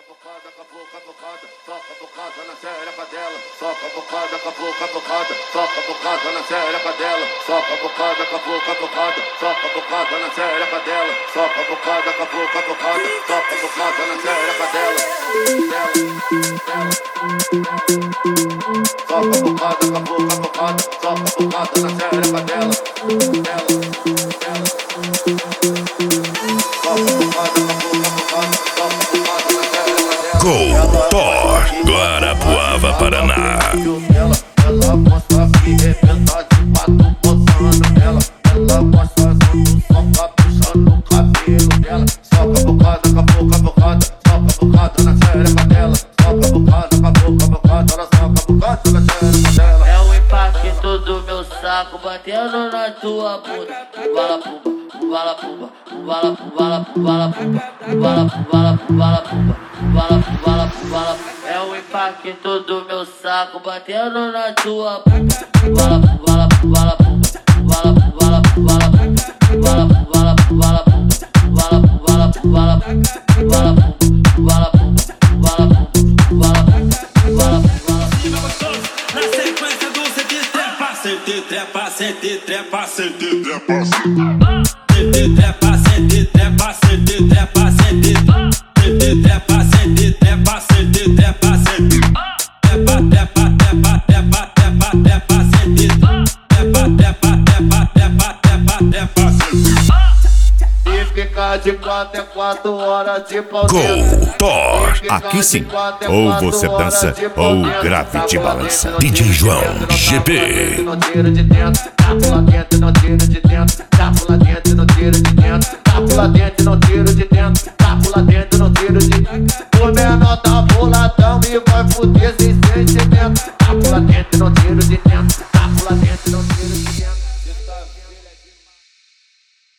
bocada, catucada, soca bocada na xereca dela, soca bocada, catucada, soca bocada na xereca dela, soca bocada, catucada, soca bocada na xereca dela, soca bocada, catucada, soca bocada na xereca dela, soca bocada, catucada, soca bocada na xereca dela, Coutor, Guarapuava, Paraná. Ela gosta de arrebentar de quatro posando nela. Ela gosta quando soca puxando o cabelo dela. Soca bocada, bocada, soca bocada na xereca dela. Soca bocada, ela soca bocada na xereca dela. É o impacto do meu saco batendo na tua puta. Bala pumba, bala pumba, bala bala bala pumba, bala bala bala pumba, bala bala bala. É o impacto do meu saco batendo na tua puta. Bala bala bala pumba, bala bala bala pumba, bala bala bala pumba, bala bala bala bala bala bala bala bala. Na sequência do sente trepa, sente trepa, sente trepa, sente trepa, sente trepa, sente trepa, sente trepa, sente trepa, sente trepa, sente trepa, sente trepa, trepa, trepa, trepa, trepa, trepa, sente trepa, trepa, trepa, trepa, trepa, trepa, sente. E ficar de 4 é 4 horas de pau dentro. Coutor, aqui sim. Ou você dança ou grave de balança. DJ João GP. Não tira de dentro, tapo lá dentro, não tira de dentro, tapo lá dentro, não tira de dentro, tapo lá dentro, não tira de dentro, tapo lá dentro, não tira de dentro. O menor tá boladão e vai fuder sem